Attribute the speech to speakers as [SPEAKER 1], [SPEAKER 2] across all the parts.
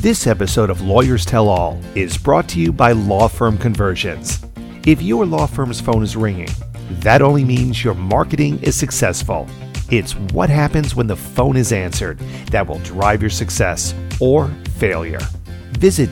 [SPEAKER 1] This episode of Lawyers Tell All is brought to you by Law Firm Conversions. If your law firm's phone is ringing, that only means your marketing is successful. It's what happens when the phone is answered that will drive your success or failure. Visit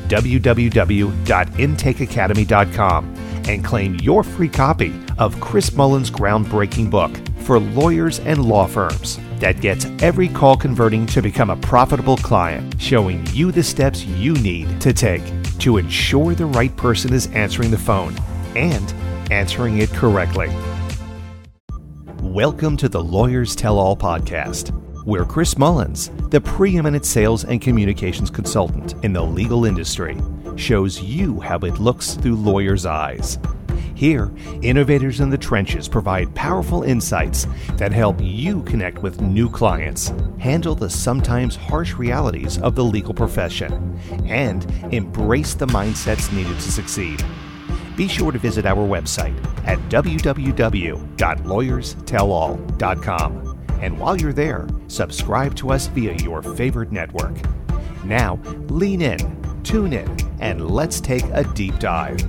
[SPEAKER 1] www.intakeacademy.com and claim your free copy of Chris Mullen's groundbreaking book for lawyers and law firms that gets every call converting to become a profitable client, showing you the steps you need to take to ensure the right person is answering the phone and answering it correctly. Welcome to the Lawyers Tell All podcast, where Chris Mullins, the preeminent sales and communications consultant in the legal industry, shows you how it looks through lawyers' eyes. Here, innovators in the trenches provide powerful insights that help you connect with new clients, handle the sometimes harsh realities of the legal profession, and embrace the mindsets needed to succeed. Be sure to visit our website at www.lawyerstellall.com. And while you're there, subscribe to us via your favorite network. Now, lean in, tune in, and let's take a deep dive.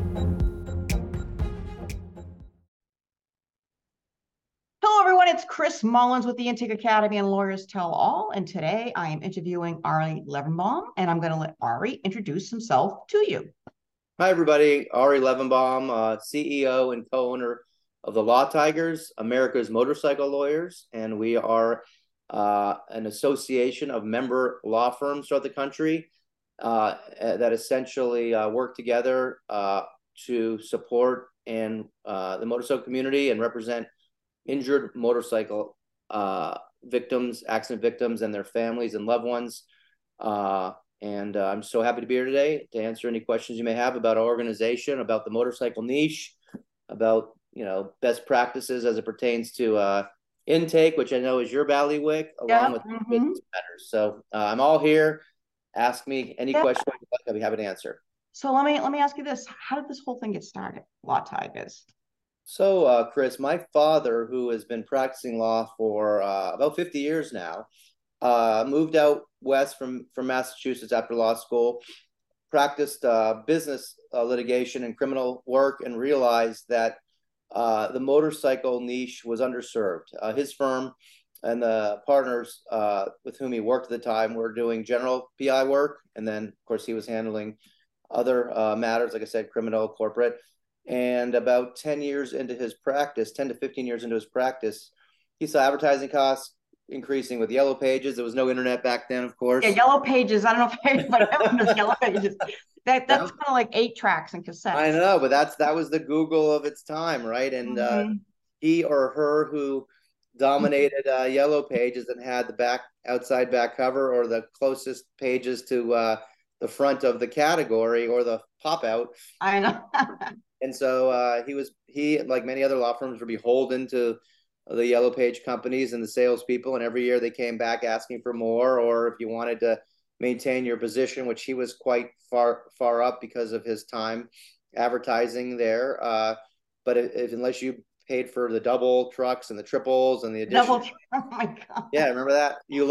[SPEAKER 2] Hello, everyone. It's Chris Mullins with the Intake Academy and Lawyers Tell All. And today I am interviewing Ari Levenbaum, and I'm going to let Ari introduce himself to you.
[SPEAKER 3] Hi, everybody. Ari Levenbaum, CEO and co-owner of the Law Tigers, America's motorcycle lawyers. And we are an association of member law firms throughout the country that essentially work together to support the motorcycle community and represent injured motorcycle victims, accident victims, and their families and loved ones. And I'm so happy to be here today to answer any questions you may have about our organization, about the motorcycle niche, about best practices as it pertains to intake, which I know is your bailiwick, along with business matters. So I'm all here. Ask me any question you'd like. I'll be happy to answer.
[SPEAKER 2] So let me ask you this: how did this whole thing get started, Law Tigers?
[SPEAKER 3] So, Chris, my father, who has been practicing law for about 50 years now, moved out west from Massachusetts after law school, practiced business litigation and criminal work, and realized that the motorcycle niche was underserved. His firm and the partners with whom he worked at the time were doing general PI work. And then, of course, he was handling other matters, like I said, criminal, corporate. And about 10 years into his practice, 10 to 15 years into his practice, he saw advertising costs increasing with Yellow Pages. There was no internet back then, of course.
[SPEAKER 2] Yeah, Yellow Pages. I don't know if anybody knows Yellow Pages. That's kind of like 8 tracks and cassettes.
[SPEAKER 3] I know, but that was the Google of its time, right? And he or her who dominated Yellow Pages and had the outside back cover or the closest pages to the front of the category or the pop out.
[SPEAKER 2] I know.
[SPEAKER 3] And so he, like many other law firms, were beholden to the Yellow Page companies and the salespeople. And every year they came back asking for more, or if you wanted to maintain your position, which he was quite far up because of his time advertising there. But unless you paid for the double trucks and the triples and the addition,
[SPEAKER 2] oh my God.
[SPEAKER 3] Yeah, remember that? You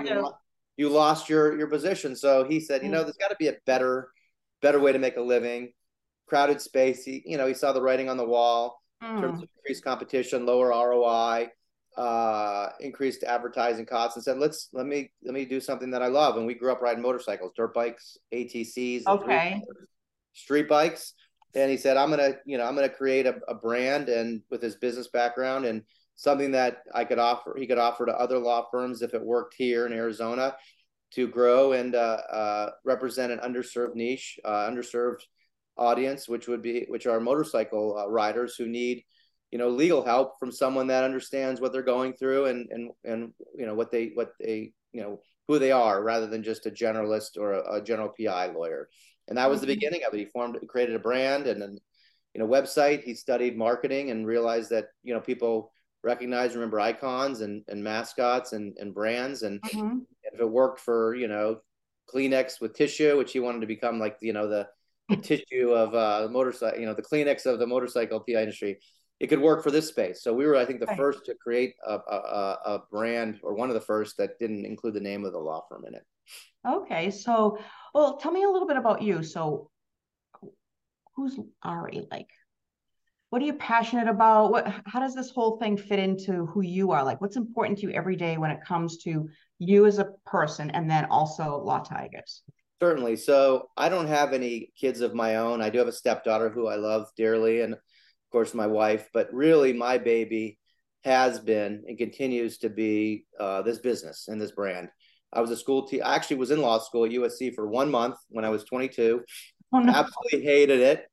[SPEAKER 3] lost your position. So he said, there's got to be a better way to make a living. Crowded space. He saw the writing on the wall in terms of increased competition, lower ROI, increased advertising costs, and said, let me do something that I love. And we grew up riding motorcycles, dirt bikes, ATCs, street bikes. And he said, I'm gonna create a brand, and with his business background and something that he could offer to other law firms if it worked here in Arizona to grow and represent an underserved niche, underserved audience, which are motorcycle riders who need legal help from someone that understands what they're going through and what they who they are, rather than just a generalist or a general PI lawyer. And that was the beginning of it. He created a brand and then website. He studied marketing and realized that people remember icons and mascots and brands, and if it worked for Kleenex with tissue, which he wanted to become like the tissue of motorcycle, the Kleenex of the motorcycle PI industry, it could work for this space. So we were, I think, the first to create a brand, or one of the first, that didn't include the name of the law firm in it.
[SPEAKER 2] Okay, so Well, tell me a little bit about you. So who's Ari? Like, what are you passionate about? How does this whole thing fit into who you are? Like, what's important to you every day when it comes to you as a person and then also Law Tigers?
[SPEAKER 3] Certainly. So I don't have any kids of my own. I do have a stepdaughter who I love dearly, and of course my wife. But really, my baby has been and continues to be this business and this brand. I was a school teacher. I actually was in law school at USC for 1 month when I was 22.
[SPEAKER 2] Oh no.
[SPEAKER 3] Absolutely hated it.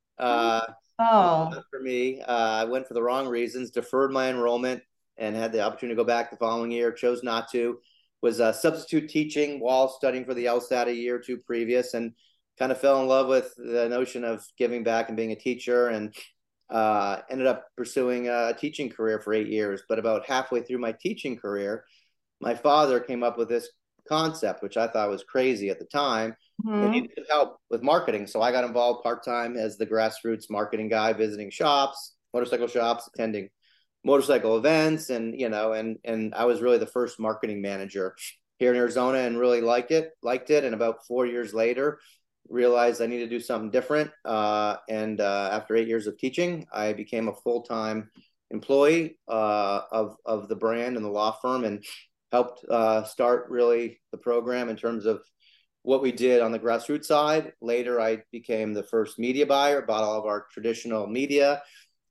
[SPEAKER 2] Oh.
[SPEAKER 3] Not for me. I went for the wrong reasons, deferred my enrollment, and had the opportunity to go back the following year. Chose not to. Was substitute teaching while studying for the LSAT a year or two previous, and kind of fell in love with the notion of giving back and being a teacher, and ended up pursuing a teaching career for 8 years. But about halfway through my teaching career, my father came up with this concept, which I thought was crazy at the time, and he needed help with marketing. So I got involved part-time as the grassroots marketing guy, visiting shops, motorcycle shops, attending motorcycle events, and and I was really the first marketing manager here in Arizona, and really liked it. And about 4 years later, realized I needed to do something different. And after 8 years of teaching, I became a full-time employee of the brand and the law firm, and helped start really the program in terms of what we did on the grassroots side. Later, I became the first media buyer, bought all of our traditional media,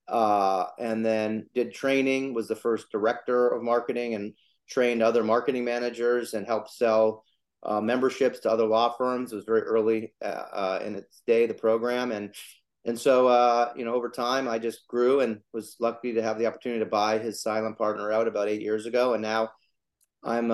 [SPEAKER 3] and then did training, was the first director of marketing, and trained other marketing managers and helped sell memberships to other law firms. It was very early in its day, the program. And so, over time, I just grew and was lucky to have the opportunity to buy his silent partner out about 8 years ago. And now I'm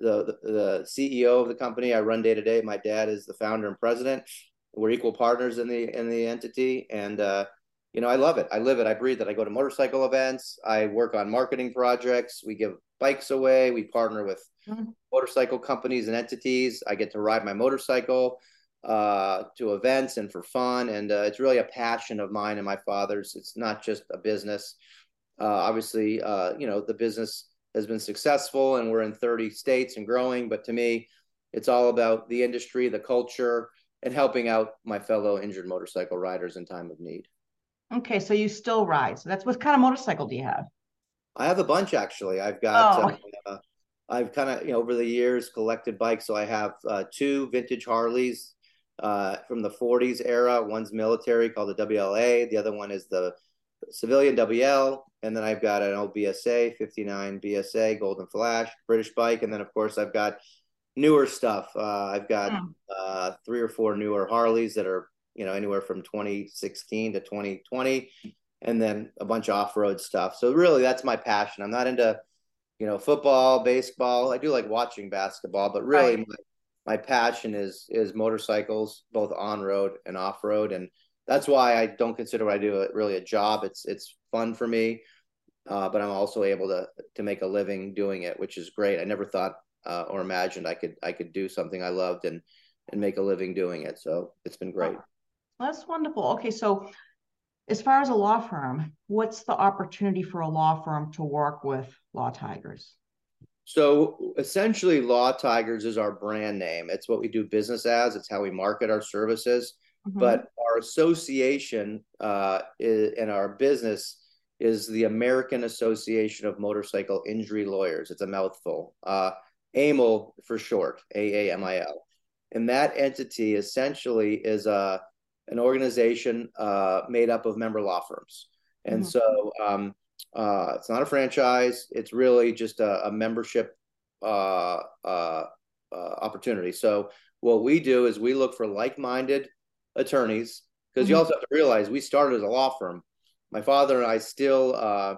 [SPEAKER 3] the CEO of the company. I run day to day. My dad is the founder and president. We're equal partners in the entity, and I love it. I live it. I breathe it. I go to motorcycle events. I work on marketing projects. We give bikes away. We partner with motorcycle companies and entities. I get to ride my motorcycle to events and for fun, and it's really a passion of mine and my father's. It's not just a business. Obviously, the business has been successful, and we're in 30 states and growing. But to me, it's all about the industry, the culture, and helping out my fellow injured motorcycle riders in time of need.
[SPEAKER 2] Okay, so you still ride. So what kind of motorcycle do you have?
[SPEAKER 3] I have a bunch, actually. I've got, I've kind of, over the years collected bikes. So I have two vintage Harleys from the 40s era. One's military, called the WLA. The other one is the civilian WL. And then I've got an old BSA, 59 BSA, Golden Flash, British bike. And then, of course, I've got newer stuff. I've got 3 or 4 newer Harleys that are, anywhere from 2016 to 2020, and then a bunch of off-road stuff. So really, that's my passion. I'm not into, football, baseball. I do like watching basketball, but really my passion is motorcycles, both on-road and off-road. And that's why I don't consider what I do really a job. It's fun for me, but I'm also able to make a living doing it, which is great. I never thought or imagined I could do something I loved and make a living doing it. So it's been great.
[SPEAKER 2] That's wonderful. Okay, so as far as a law firm, what's the opportunity for a law firm to work with Law Tigers?
[SPEAKER 3] So essentially, Law Tigers is our brand name. It's what we do business as. It's how we market our services. But our association and our business is the American Association of Motorcycle Injury Lawyers. It's a mouthful. AMIL for short, AAMIL. And that entity essentially is an organization made up of member law firms. And so it's not a franchise. It's really just a membership opportunity. So what we do is we look for like-minded attorneys, because you also have to realize we started as a law firm. My father and I still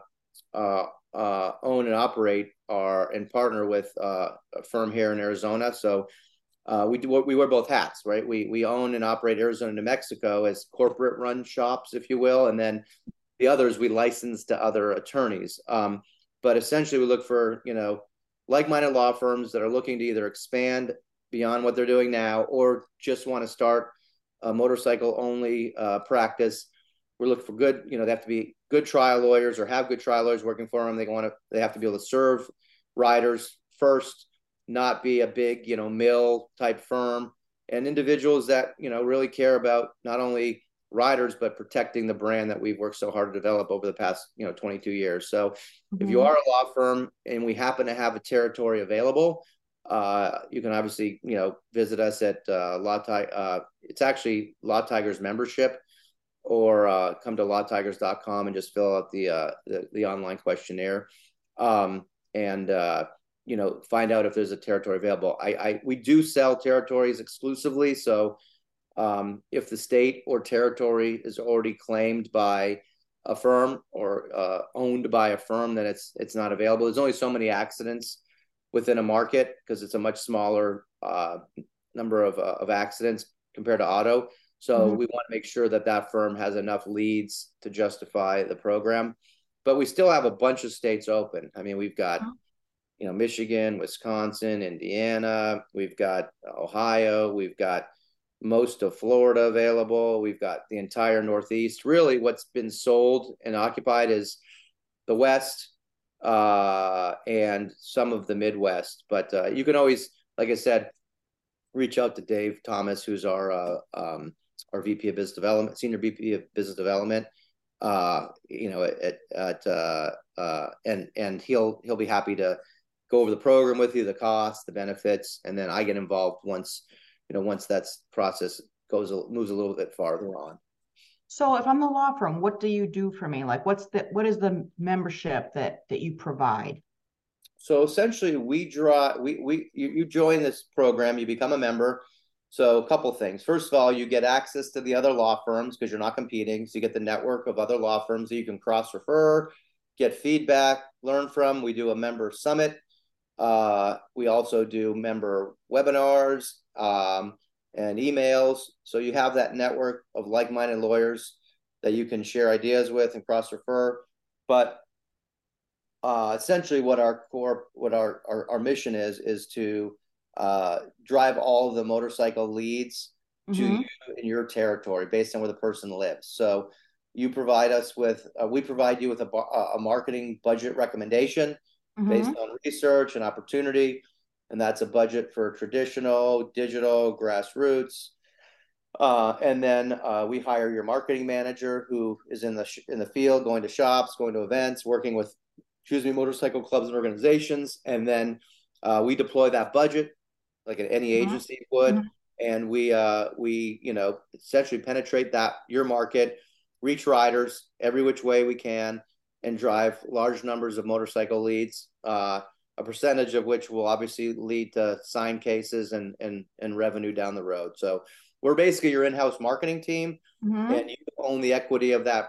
[SPEAKER 3] own and operate and partner with a firm here in Arizona. So we wear both hats, right? We own and operate Arizona, New Mexico as corporate run shops, if you will, and then the others we license to other attorneys. But essentially, we look for like-minded law firms that are looking to either expand beyond what they're doing now, or just want to start a motorcycle only practice. We're looking for good, they have to be good trial lawyers or have good trial lawyers working for them. They have to be able to serve riders first, not be a big, mill type firm. and individuals that, really care about not only riders, but protecting the brand that we've worked so hard to develop over the past, 22 years. So if you are a law firm and we happen to have a territory available, you can obviously, visit us at it's actually Law Tigers membership, or come to lawtigers.com and just fill out the online questionnaire, and find out if there's a territory available. We do sell territories exclusively, so if the state or territory is already claimed by a firm or owned by a firm, then it's not available. There's only so many accidents within a market because it's a much smaller number of accidents compared to auto. So we want to make sure that firm has enough leads to justify the program. But we still have a bunch of states open. I mean, we've got, Michigan, Wisconsin, Indiana, we've got Ohio, we've got most of Florida available. We've got the entire Northeast. Really, what's been sold and occupied is the West and some of the Midwest. But you can always, like I said, reach out to Dave Thomas, who's our VP of Business Development, Senior VP of Business Development. And he'll be happy to go over the program with you, the costs, the benefits, and then I get involved once that process moves a little bit farther on.
[SPEAKER 2] So if I'm the law firm, what do you do for me? Like, what is the membership that you provide?
[SPEAKER 3] So essentially, you join this program, you become a member. So a couple things. First of all, you get access to the other law firms because you're not competing. So you get the network of other law firms that you can cross refer, get feedback, learn from. We do a member summit. We also do member webinars and emails. So you have that network of like-minded lawyers that you can share ideas with and cross refer. But essentially what our mission is to drive all of the motorcycle leads to you in your territory based on where the person lives. So you provide us with, we provide you with a marketing budget recommendation based on research and opportunity. And that's a budget for traditional, digital, grassroots. And then we hire your marketing manager who is in the field, going to shops, going to events, working with, motorcycle clubs and organizations. And then we deploy that budget like any agency would. And we essentially penetrate your market, reach riders every which way we can, and drive large numbers of motorcycle leads, a percentage of which will obviously lead to signed cases and revenue down the road. So we're basically your in-house marketing team, and you own the equity of that,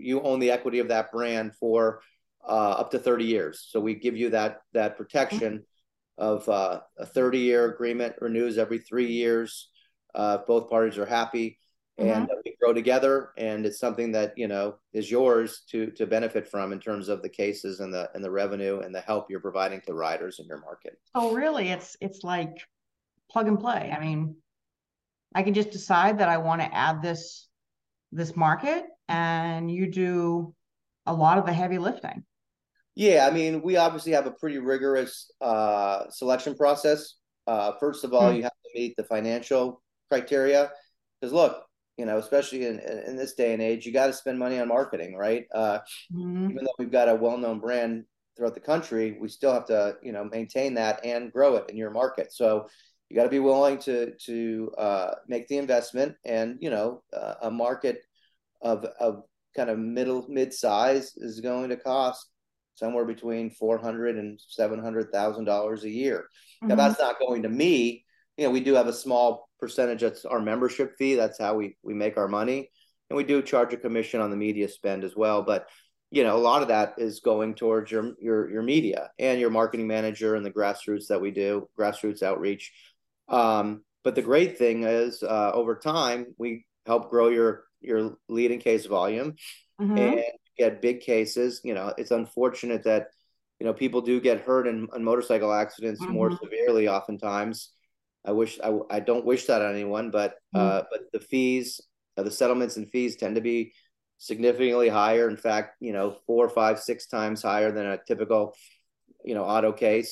[SPEAKER 3] brand for up to 30 years. So we give you that protection of a 30-year agreement, renews every 3 years. Both parties are happy, and we grow together, and it's something that is yours to benefit from in terms of the cases and the revenue and the help you're providing to riders in your market.
[SPEAKER 2] Oh, really? It's like plug and play. I mean, I can just decide that I want to add this market, and you do a lot of the heavy lifting.
[SPEAKER 3] Yeah, I mean, we obviously have a pretty rigorous selection process. First of all, you have to meet the financial criteria, because look, especially in this day and age, you got to spend money on marketing, right? Even though we've got a well-known brand throughout the country, we still have to, maintain that and grow it in your market. So you got to be willing to make the investment, and a market of kind of mid-size is going to cost somewhere between $400,000 and $700,000 a year. Now that's not going to me. We do have a small percentage that's our membership fee. That's how we make our money, and we do charge a commission on the media spend as well. But a lot of that is going towards your media and your marketing manager and the grassroots outreach. But the great thing is, over time, we help grow your leading case volume and get big cases. It's unfortunate that people do get hurt in motorcycle accidents more severely oftentimes. I don't wish that on anyone, but the fees, the settlements and fees tend to be significantly higher. In fact, 4, 5, 6 times higher than a typical auto case.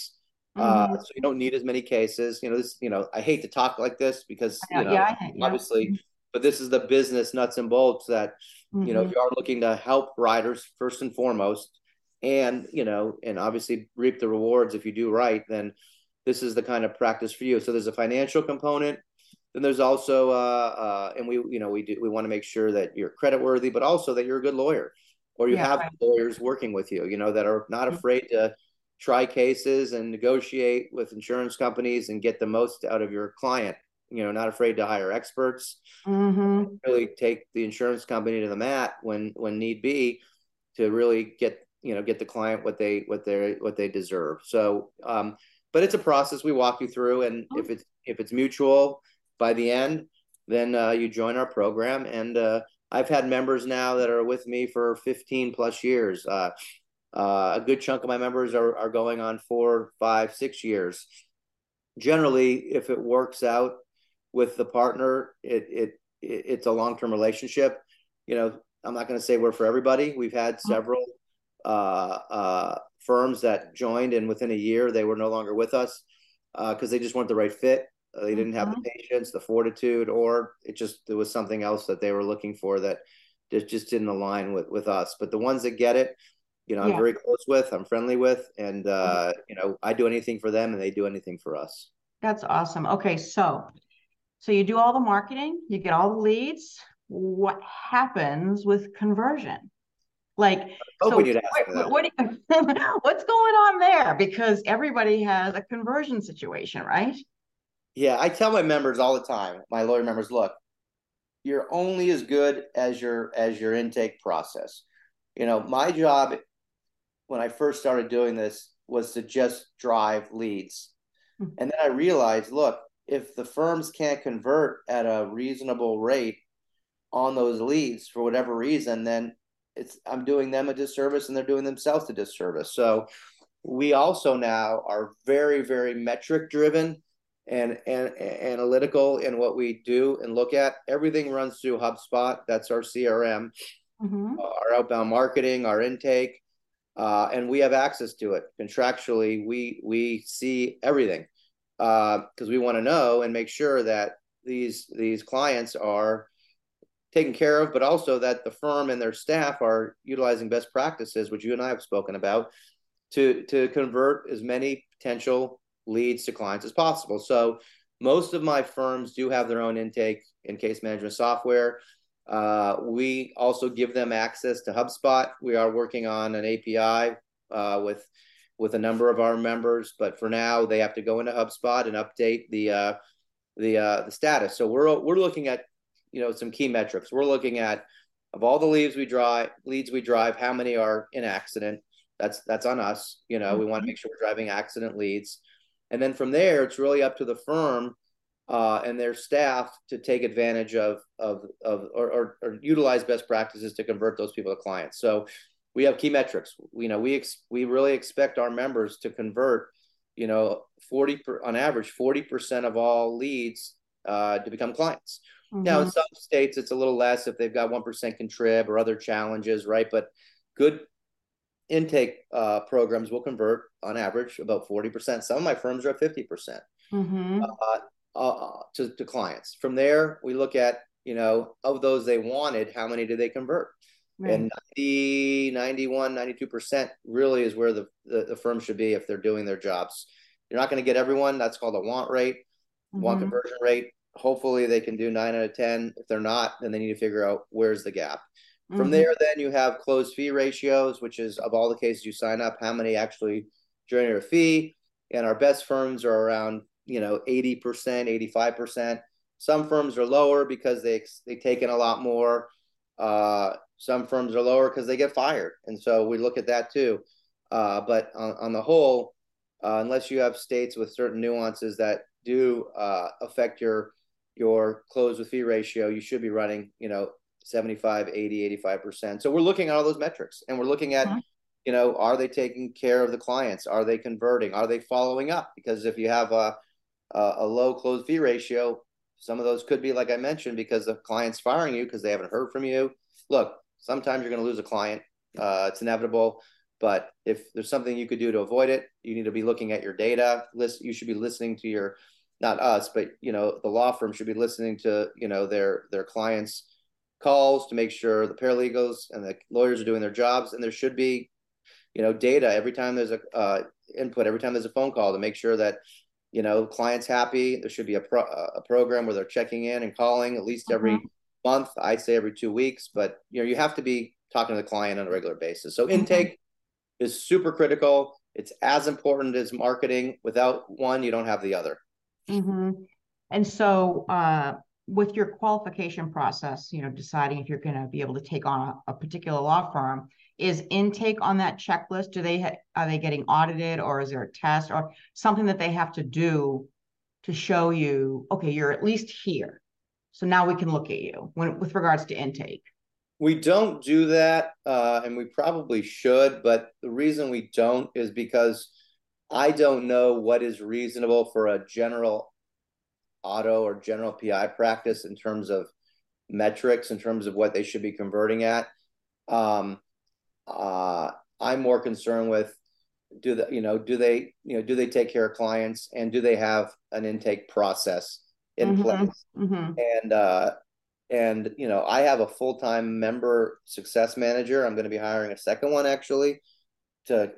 [SPEAKER 3] So you don't need as many cases. I hate to talk like this because, obviously, but this is the business nuts and bolts that, if you are looking to help riders first and foremost, and, and obviously reap the rewards if you do right, then this is the kind of practice for you. So there's a financial component. Then there's also, and we want to make sure that you're creditworthy, but also that you're a good lawyer, or you have lawyers working with you, that are not afraid to try cases and negotiate with insurance companies and get the most out of your client, not afraid to hire experts, really take the insurance company to the mat when need be, to really get the client what they deserve. So, but it's a process we walk you through, and if it's mutual by the end, then you join our program. And I've had members now that are with me for 15 plus years. A good chunk of my members are going on 4, 5, 6 years. Generally, if it works out with the partner, it's a long-term relationship. I'm not going to say we're for everybody. We've had several firms that joined, and within a year they were no longer with us because they just weren't the right fit. They didn't have the patience, the fortitude, or there was something else that they were looking for that just didn't align with us. But the ones that get it, I'm very close with, I'm friendly with, and I do anything for them and they do anything for us.
[SPEAKER 2] That's awesome. Okay, so you do all the marketing, you get all the leads. What happens with conversion? Like, so what's going on there? Because everybody has a conversion situation, right?
[SPEAKER 3] Yeah, I tell my members all the time, my lawyer members, look, you're only as good as your intake process. My job when I first started doing this was to just drive leads. And then I realized, look, if the firms can't convert at a reasonable rate on those leads for whatever reason, then I'm doing them a disservice and they're doing themselves a disservice. So we also now are very, very metric driven and analytical in what we do and look at. Everything runs through HubSpot. That's our CRM, our outbound marketing, our intake, and we have access to it contractually. We see everything because we want to know and make sure that these clients are taken care of, but also that the firm and their staff are utilizing best practices, which you and I have spoken about, to convert as many potential leads to clients as possible. So most of my firms do have their own intake and case management software. We also give them access to HubSpot. We are working on an API with a number of our members, but for now they have to go into HubSpot and update the status. So we're looking at some key metrics. We're looking at, of all the leads we drive, how many are in accident. That's on us. We want to make sure we're driving accident leads. And then from there, it's really up to the firm and their staff to take advantage of or utilize best practices to convert those people to clients. So we have key metrics. We really expect our members to convert, on average, 40% of all leads to become clients. Now, in some states, it's a little less if they've got 1% contrib or other challenges, right? But good intake programs will convert on average about 40%. Some of my firms are at 50% to clients. From there, we look at, of those they wanted, how many did they convert? Right. And 90, 91, 92% really is where the firm should be if they're doing their jobs. You're not going to get everyone. That's called a want rate, want conversion rate. Hopefully they can do 9 out of 10. If they're not, then they need to figure out where's the gap. From there, then you have closed fee ratios, which is of all the cases you sign up, how many actually generate a fee. And our best firms are around, 80%, 85%. Some firms are lower because they take in a lot more. Some firms are lower because they get fired. And so we look at that too. But on the whole, unless you have states with certain nuances that do affect your close with fee ratio, you should be running, 75, 80, 85%. So we're looking at all those metrics and we're looking at, are they taking care of the clients? Are they converting? Are they following up? Because if you have a low close fee ratio, some of those could be, like I mentioned, because the client's firing you because they haven't heard from you. Look, sometimes you're going to lose a client. It's inevitable. But if there's something you could do to avoid it, you need to be looking at your data. You should be listening to your, not us, but the law firm should be listening to their clients' calls to make sure the paralegals and the lawyers are doing their jobs. And there should be data every time there's a input, every time there's a phone call to make sure that client's happy. There should be a program where they're checking in and calling at least every month. I'd say every 2 weeks, but you have to be talking to the client on a regular basis. So intake is super critical. It's as important as marketing. Without one, you don't have the other.
[SPEAKER 2] And so with your qualification process, deciding if you're going to be able to take on a particular law firm, is intake on that checklist? Are they getting audited, or is there a test or something that they have to do to show you, okay, you're at least here, so now we can look at you with regards to intake?
[SPEAKER 3] We don't do that, and we probably should, but the reason we don't is because I don't know what is reasonable for a general auto or general PI practice in terms of metrics, in terms of what they should be converting at. I'm more concerned with do they take care of clients, and do they have an intake process in place? And I have a full-time member success manager. I'm going to be hiring a second one actually to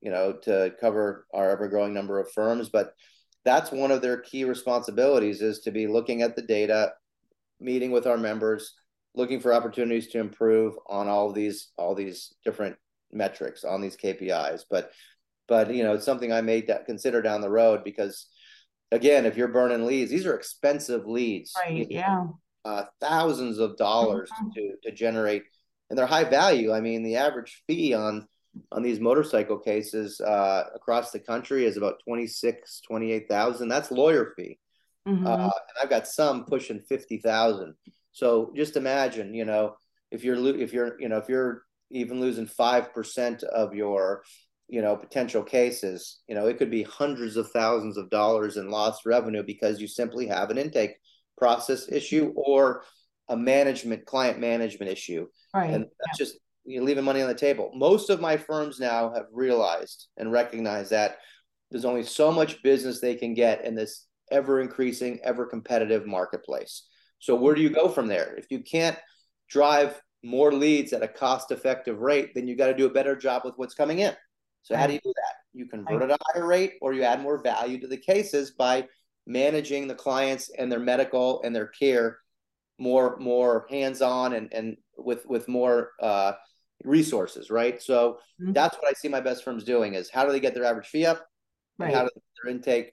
[SPEAKER 3] cover our ever-growing number of firms. But that's one of their key responsibilities, is to be looking at the data, meeting with our members, looking for opportunities to improve on all these different metrics, on these KPIs. But it's something I may consider down the road, because again, if you're burning leads, these are expensive leads.
[SPEAKER 2] Right. Yeah.
[SPEAKER 3] Thousands of dollars to generate, and they're high value. I mean, the average fee on these motorcycle cases across the country is about $28,000. That's lawyer fee. And I've got some pushing $50,000. So just imagine, if you're even losing 5% of your potential cases, it could be hundreds of thousands of dollars in lost revenue because you simply have an intake process issue or a client management issue.
[SPEAKER 2] Right.
[SPEAKER 3] And that's just leaving money on the table. Most of my firms now have realized and recognized that there's only so much business they can get in this ever increasing, ever competitive marketplace. So where do you go from there? If you can't drive more leads at a cost-effective rate, then you got to do a better job with what's coming in. So how do you do that? You convert at a higher rate, or you add more value to the cases by managing the clients and their medical and their care more hands-on and with more resources, right? So that's what I see my best firms doing, is how do they get their average fee up, and how do their intake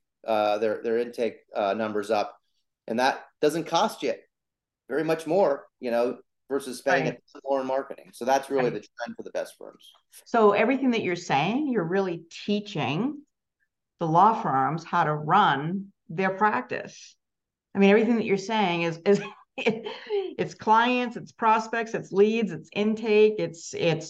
[SPEAKER 3] numbers up, and that doesn't cost you very much more, versus spending more in marketing. So that's really the trend for the best firms.
[SPEAKER 2] So everything that you're saying, you're really teaching the law firms how to run their practice. I mean, everything that you're saying is it's clients, it's prospects, it's leads, it's intake, it's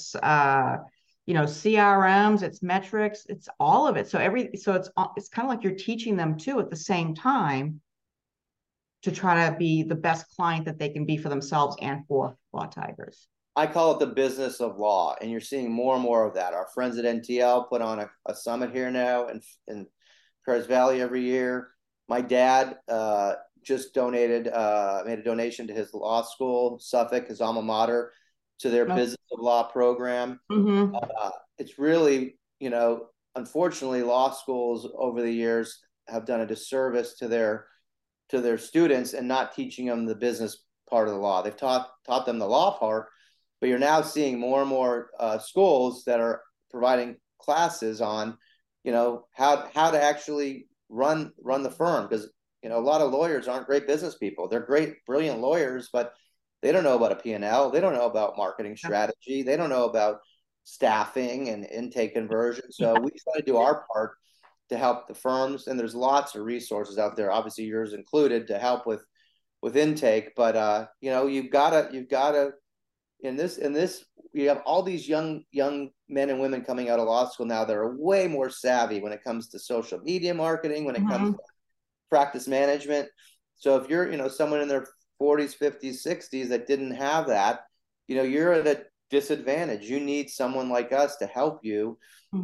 [SPEAKER 2] CRMs, it's metrics, it's all of it. So it's kind of like you're teaching them too at the same time to try to be the best client that they can be for themselves and for Law Tigers.
[SPEAKER 3] I call it the business of law, and you're seeing more and more of that. Our friends at NTL put on a summit here now in Paris Valley every year. My dad just made a donation to his law school, Suffolk, his alma mater, to their business of law program. It's really, unfortunately, law schools over the years have done a disservice to their students and not teaching them the business part of the law. They've taught them the law part, but you're now seeing more and more schools that are providing classes on, how to actually run the firm, because a lot of lawyers aren't great business people. They're great, brilliant lawyers, but they don't know about a P&L. They don't know about marketing strategy. They don't know about staffing and intake conversion. So we try to do our part to help the firms, and there's lots of resources out there, obviously yours included, to help with intake. But you've gotta in this you have all these young men and women coming out of law school now that are way more savvy when it comes to social media marketing, when it comes to practice management. So if you're someone in their 40s, 50s, 60s that didn't have that, you're at disadvantaged. You need someone like us to help you,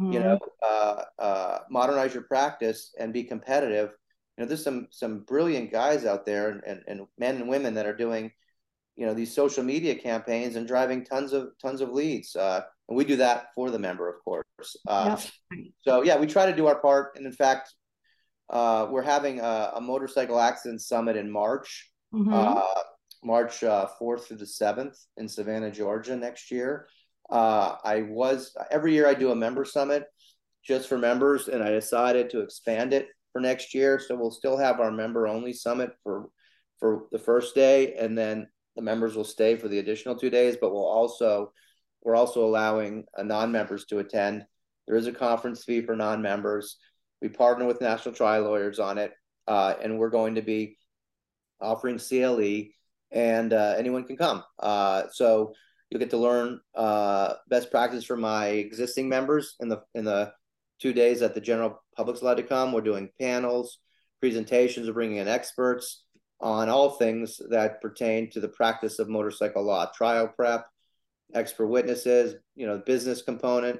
[SPEAKER 3] modernize your practice and be competitive. There's some brilliant guys out there and men and women that are doing, these social media campaigns and driving tons of leads. And we do that for the member, of course. So yeah, we try to do our part. And in fact, we're having a motorcycle accident summit in March, March 4th through the 7th in Savannah, Georgia next year. Every year I do a member summit just for members, and I decided to expand it for next year. So we'll still have our member only summit for the first day, and then the members will stay for the additional 2 days, but we're also allowing non-members to attend. There is a conference fee for non-members. We partner with National Trial Lawyers on it, and we're going to be offering CLE, and anyone can come. So you'll get to learn best practice from my existing members in the 2 days that the general public's allowed to come. We're doing panels, presentations, we're bringing in experts on all things that pertain to the practice of motorcycle law, trial prep, expert witnesses, business component,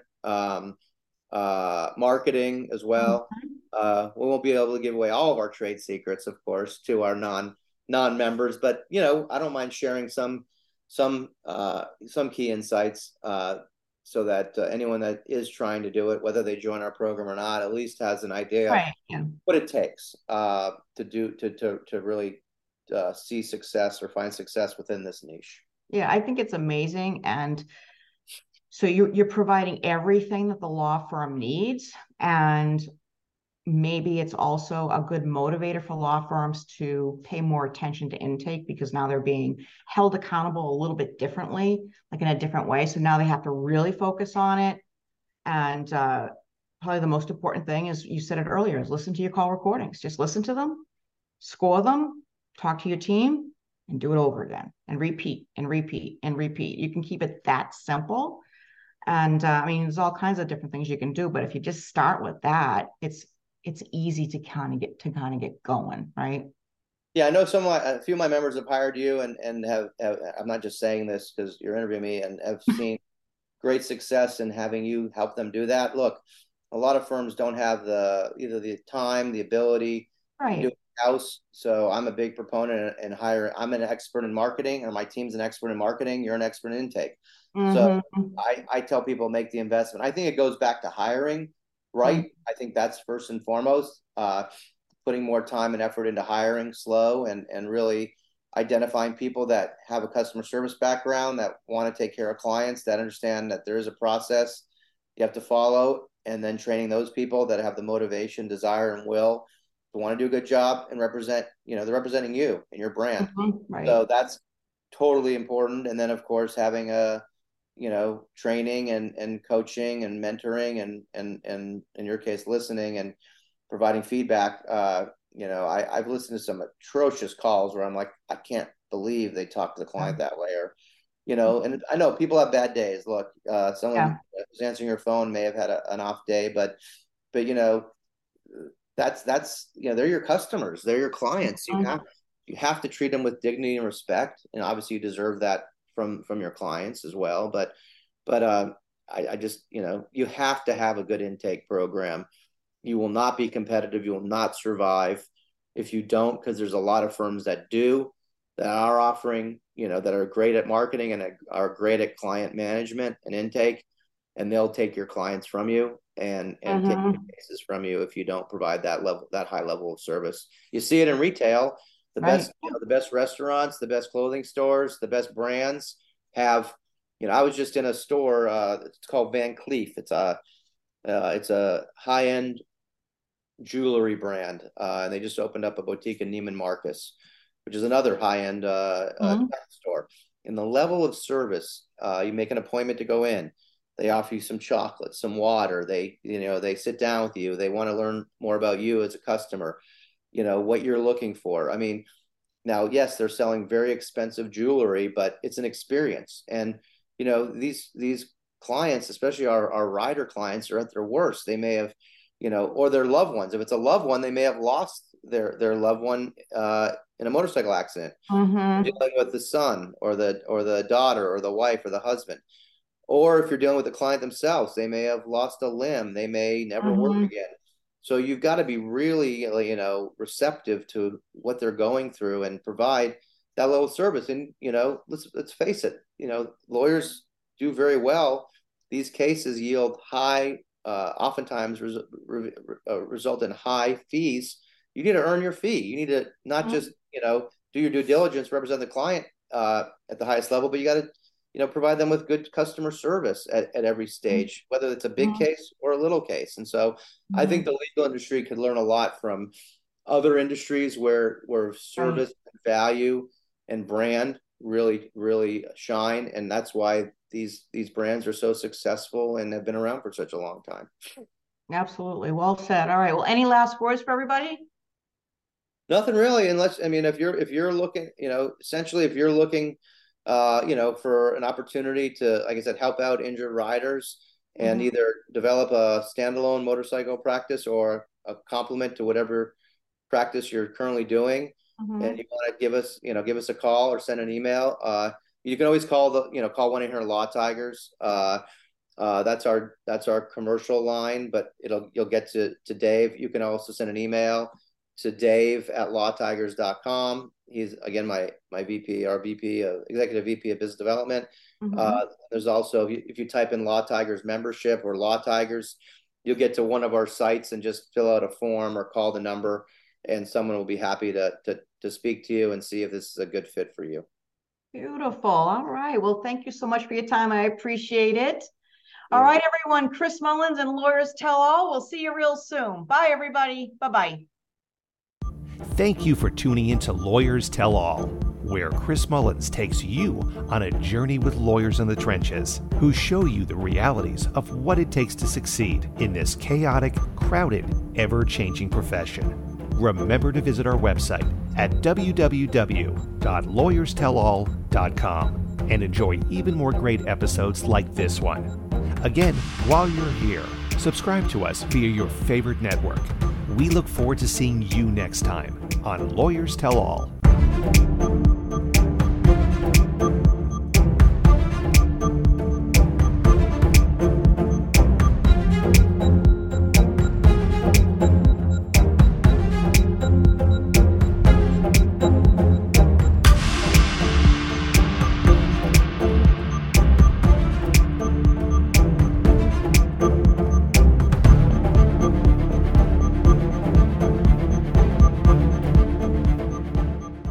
[SPEAKER 3] marketing as well. We won't be able to give away all of our trade secrets, of course, to our non-members, but I don't mind sharing some key insights so that anyone that is trying to do it, whether they join our program or not, at least has an idea of what it takes to really see success or find success within this niche.
[SPEAKER 2] Yeah, I think it's amazing. And so you're providing everything that the law firm needs, and maybe it's also a good motivator for law firms to pay more attention to intake, because now they're being held accountable a little bit differently, like in a different way. So now they have to really focus on it. And probably the most important thing is, you said it earlier, is listen to your call recordings. Just listen to them, score them, talk to your team, and do it over again, and repeat and repeat and repeat. You can keep it that simple. And I mean, there's all kinds of different things you can do, but if you just start with that, it's easy to kind of get going, right?
[SPEAKER 3] Yeah, I know a few of my members have hired you and have I'm not just saying this because you're interviewing me, and have seen great success in having you help them do that. Look, a lot of firms don't have either the time, the ability to do it in-house. So I'm a big proponent in hiring. I'm an expert in marketing, and my team's an expert in marketing. You're an expert in intake. So I tell people, make the investment. I think it goes back to hiring, right? I think that's first and foremost, putting more time and effort into hiring slow and really identifying people that have a customer service background, that want to take care of clients, that understand that there is a process you have to follow, and then training those people that have the motivation, desire, and will to want to do a good job and represent, they're representing you and your brand. Right. So that's totally important. And then, of course, having training and coaching and mentoring and in your case, listening and providing feedback. I've listened to some atrocious calls where I'm like, I can't believe they talk to the client that way, or, and I know people have bad days. Look, someone who's answering your phone may have had an off day, but that's they're your customers, they're your clients. You have to treat them with dignity and respect, and obviously you deserve that from your clients as well. But I just, you have to have a good intake program. You will not be competitive. You will not survive if you don't, because there's a lot of firms that are offering, that are great at marketing and are great at client management and intake, and they'll take your clients from you and take your cases from you if you don't provide that high level of service. You see it in retail. The best restaurants, the best clothing stores, the best brands have, I was just in a store, it's called Van Cleef. It's a high-end jewelry brand. And they just opened up a boutique in Neiman Marcus, which is another high-end store. And the level of service, you make an appointment to go in. They offer you some chocolate, some water. They sit down with you. They want to learn more about you as a customer, what you're looking for. I mean, now, yes, they're selling very expensive jewelry, but it's an experience. And, these clients, especially our rider clients, are at their worst. They may have, or their loved ones. If it's a loved one, they may have lost their loved one in a motorcycle accident. Dealing with the son or the daughter or the wife or the husband. Or if you're dealing with the client themselves, they may have lost a limb. They may never work again. So you've got to be really, receptive to what they're going through and provide that level of service. And, let's face it, lawyers do very well. These cases yield high, oftentimes result in high fees. You need to earn your fee. You need to not just, do your due diligence, represent the client at the highest level, but you got to, provide them with good customer service at every stage, whether it's a big case or a little case. And so I think the legal industry could learn a lot from other industries where service, value, and brand really, really shine. And that's why these brands are so successful and have been around for such a long time. Absolutely. Well said. All right. Well, any last words for everybody? Nothing really, unless, if you're looking, essentially if you're looking for an opportunity to, like I said, help out injured riders and either develop a standalone motorcycle practice or a complement to whatever practice you're currently doing, and you want to give us a call or send an email, you can always call 1-800-LAW-TIGERS. That's our commercial line, but you'll get to Dave. You can also send an email to dave@lawtigers.com. He's, again, my VP, our VP, Executive VP of Business Development. There's also, if you type in Law Tigers membership or Law Tigers, you'll get to one of our sites and just fill out a form or call the number, and someone will be happy to speak to you and see if this is a good fit for you. Beautiful. All right. Well, thank you so much for your time. I appreciate it. All right, everyone. Chris Mullins and Lawyers Tell All. We'll see you real soon. Bye, everybody. Bye-bye.
[SPEAKER 1] Thank you for tuning in to Lawyers Tell All, where Chris Mullins takes you on a journey with lawyers in the trenches who show you the realities of what it takes to succeed in this chaotic, crowded, ever-changing profession. Remember to visit our website at www.lawyerstellall.com and enjoy even more great episodes like this one. Again, while you're here, subscribe to us via your favorite network. We look forward to seeing you next time on Lawyers Tell All.